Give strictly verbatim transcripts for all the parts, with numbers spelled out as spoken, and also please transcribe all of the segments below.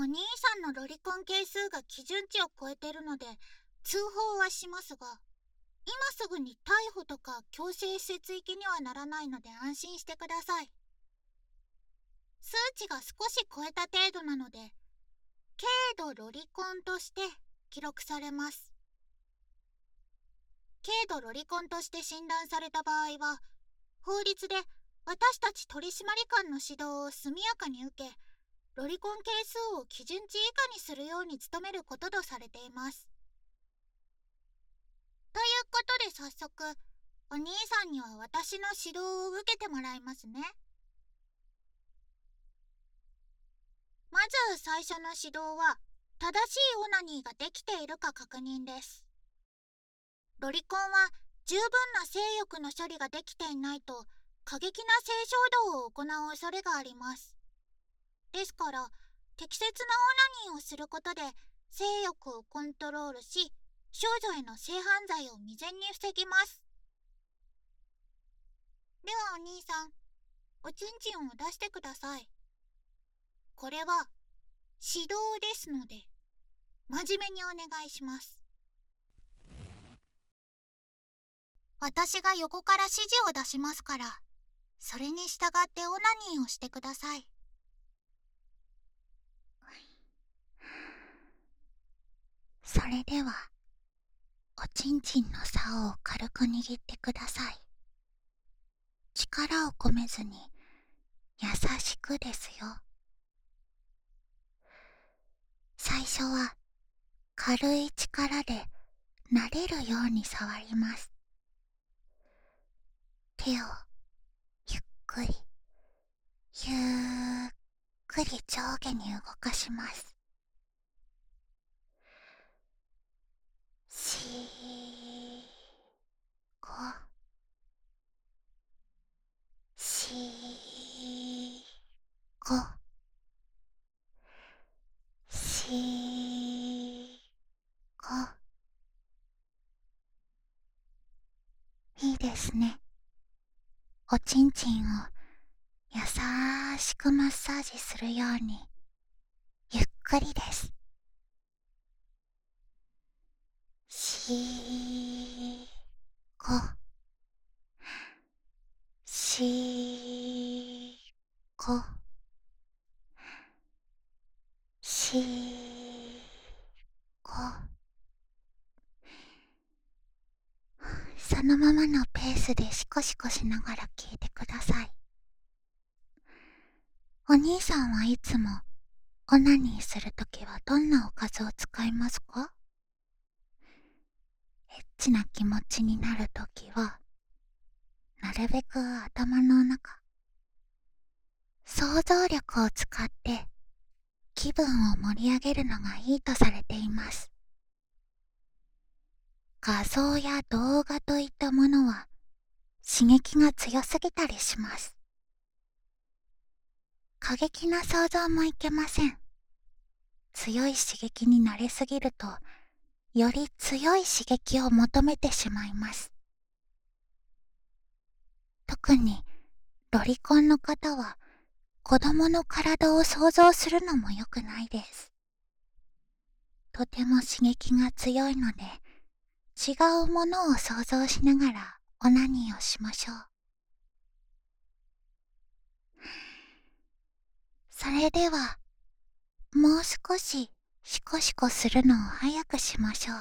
兄さんのロリコン係数が基準値を超えてるので通報はしますが、今すぐに逮捕とか強制施設行きにはならないので安心してください。数値が少し超えた程度なので軽度ロリコンとして記録されます。軽度ロリコンとして診断された場合は、法律で私たち取締官の指導を速やかに受け、ロリコン係数を基準値以下にするように努めることとされています。ということで早速、お兄さんには私の指導を受けてもらいますね。まず最初の指導は、正しいオナニーができているか確認です。ロリコンは十分な性欲の処理ができていないと過激な性衝動を行う恐れがあります。ですから適切なオナニーをすることで性欲をコントロールし、少女への性犯罪を未然に防ぎます。ではお兄さん、おちんちんを出してください。これは指導ですので真面目にお願いします。私が横から指示を出しますから、それに従ってオナニーをしてください。それでは、おちんちんの竿を軽く握ってください。力を込めずに、優しくですよ。最初は、軽い力で慣れるように触ります。手を、ゆっくり、ゆっくり上下に動かします。しーこしーこしーこ。いいですね。おちんちんを優しくマッサージするようにゆっくりです。しーこしーこしーこ。そのままのペースでシコシコしながら聞いてください。お兄さんはいつもオナニーするときはどんなおかずを使いますか？エッチな気持ちになるときは、なるべく頭の中、想像力を使って気分を盛り上げるのがいいとされています。画像や動画といったものは刺激が強すぎたりします。過激な想像もいけません。強い刺激に慣れすぎると、より強い刺激を求めてしまいます。特にロリコンの方は子供の体を想像するのも良くないです。とても刺激が強いので、違うものを想像しながらオナニーをしましょう。それでは、もう少しシコシコするのを早くしましょう。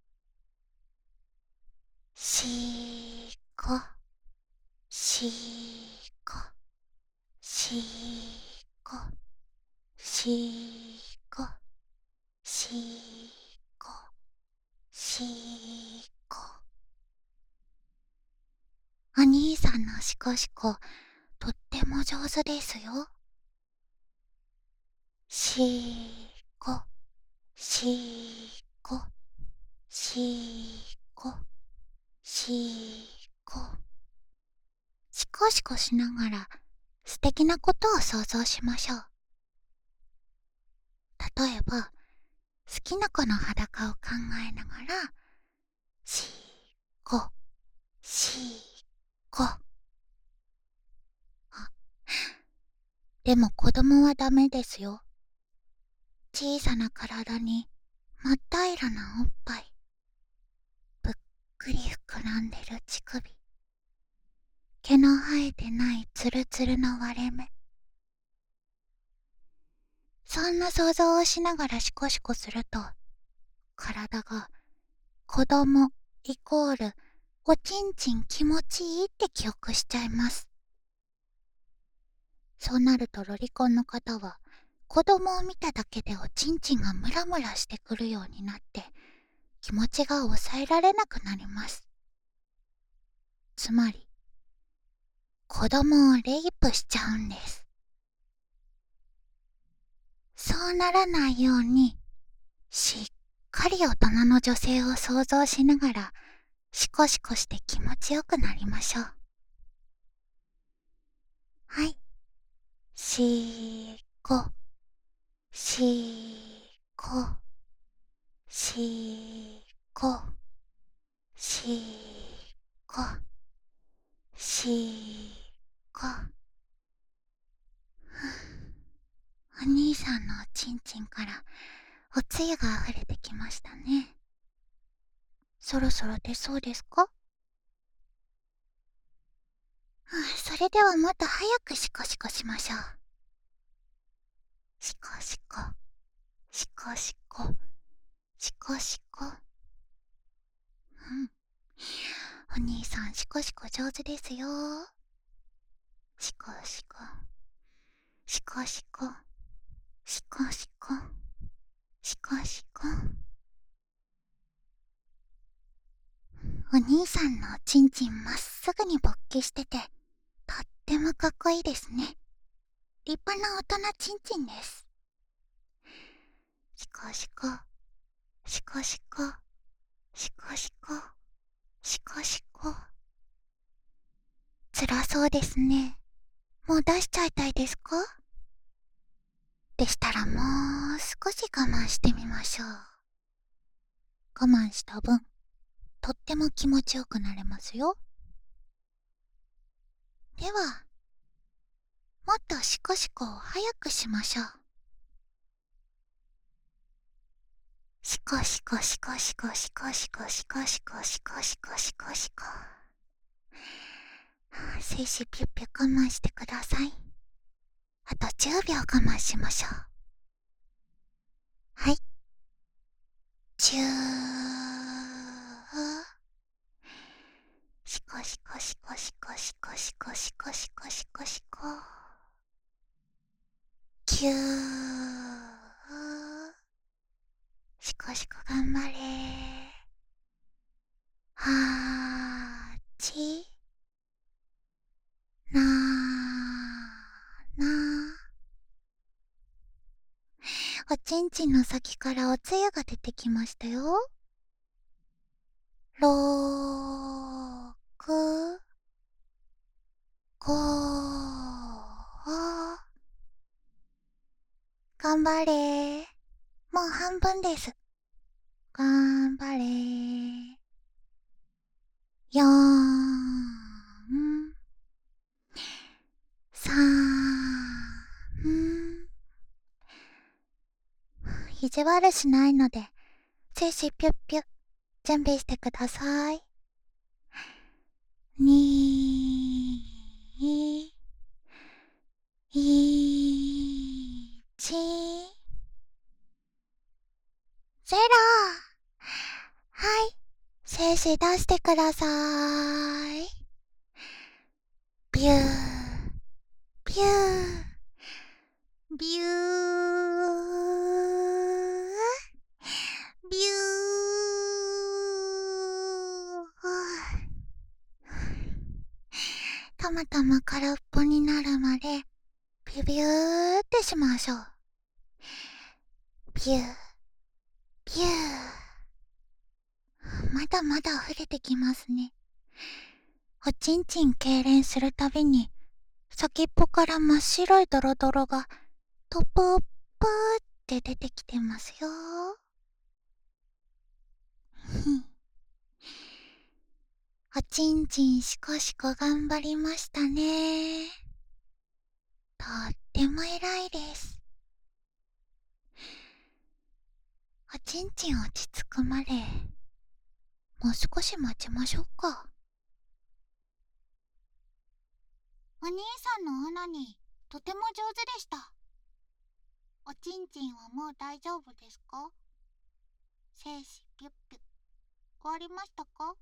しーこ、しーこ、しーこ、しーこ、しーこ、しーこ。お兄さんのシコシコ、とっても上手ですよ。しーこ、しーこ、しーこ、しーこ。シコシコしながら素敵なことを想像しましょう。例えば、好きな子の裸を考えながら、しーこ、しーこ。あ、でも子供はダメですよ。 小さな体に真っ平らなおっぱい、ぷっくり膨らんでる乳首、毛の生えてないツルツルの割れ目。そんな想像をしながらシコシコすると、体が子供イコールおちんちん気持ちいいって記憶しちゃいます。そうなるとロリコンの方は子供を見ただけでおちんちんがムラムラしてくるようになって気持ちが抑えられなくなります。つまり子供をレイプしちゃうんです。そうならないようにしっかり大人の女性を想像しながらシコシコして気持ちよくなりましょう。はい。しーこ、しーこ、しーこ、しーこ、しーこ。お兄さんのおちんちんからおつゆが溢れてきましたね。そろそろ出そうですか？それではもっと早くシコシコしましょう。シコシコ、シコシコ、シコシコ。うん。お兄さんシコシコ上手ですよ。シコシコ、シコシコ、シコシコ、シコシコ。お兄さんのおちんちんまっすぐに勃起してて、とってもかっこいいですね。立派な大人ちんちんです。シコシコ、シコシコ、シコシコ、シコシコ。辛そうですね。もう出しちゃいたいですか？でしたらもう少し我慢してみましょう。我慢した分、とっても気持ちよくなれますよ。では、もっとシコシコを早くしましょう。シコシコシコシコシコシコシコシコシコシコシコシコ。精子ピュッピュ我慢してください。あとじゅうびょう我慢しましょう。はい。じゅう。シコシコシコシコシコシコシコシコシコシコ。きゅう。シコシコ頑張れ。はち。なな。おちんちんの先からおつゆが出てきましたよ。ろく。ご。頑張れ。もう半分です。頑張れ。よん。さん。意地悪しないので、精子ピュッピュ準備してください。に、いち、ゼロ。はい。精子出してください。ビュー、ビュー、ビュー、ビュー。たまたま空っぽになるまでビュビューってしましょう。ビュー、ビュー。まだまだ溢れてきますね。おちんちん痙攣するたびに先っぽから真っ白いドロドロがトッププーって出てきてますよ。おちんちんシコシコ頑張りましたね。とっても偉いです。 ちんちん落ち着くまでもう少し待ちましょうか。お兄さんのオナニーとても上手でした。おちんちんはもう大丈夫ですか？精子ピュッピュ終わりましたか？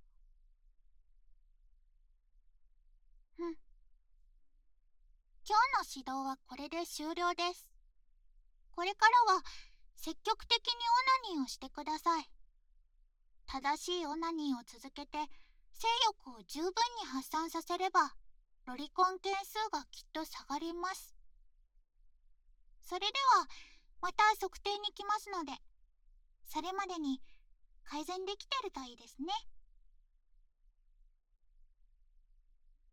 うん。今日の指導はこれで終了です。これからは積極的にオナニーをしてください。正しいオナニーを続けて性欲を十分に発散させればロリコン件数がきっと下がります。それではまた測定に来ますので、それまでに改善できてるといいですね。